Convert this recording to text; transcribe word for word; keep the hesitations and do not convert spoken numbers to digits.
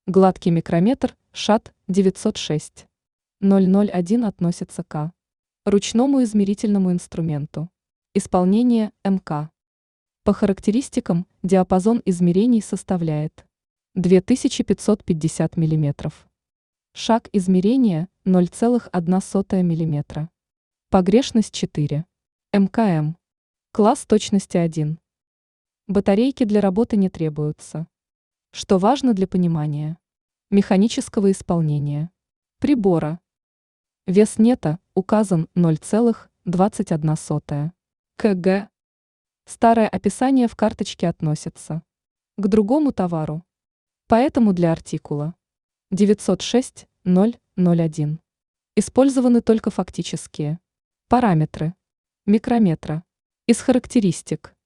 Гладкий микрометр ШАТ девятьсот шесть ноль ноль один относится к ручному измерительному инструменту. Исполнение МК. По характеристикам диапазон измерений составляет две тысячи пятьсот пятьдесят миллиметров. Шаг измерения ноль целых одна сотая миллиметра. Погрешность четыре. МКМ. Класс точности один. Батарейки для работы не требуются. Что важно для понимания механического исполнения прибора. Вес нета указан ноль целых двадцать одна сотая кг. Старое описание в карточке относится к другому товару. Поэтому для артикула девятьсот шесть ноль ноль один использованы только фактические параметры микрометра. Из характеристик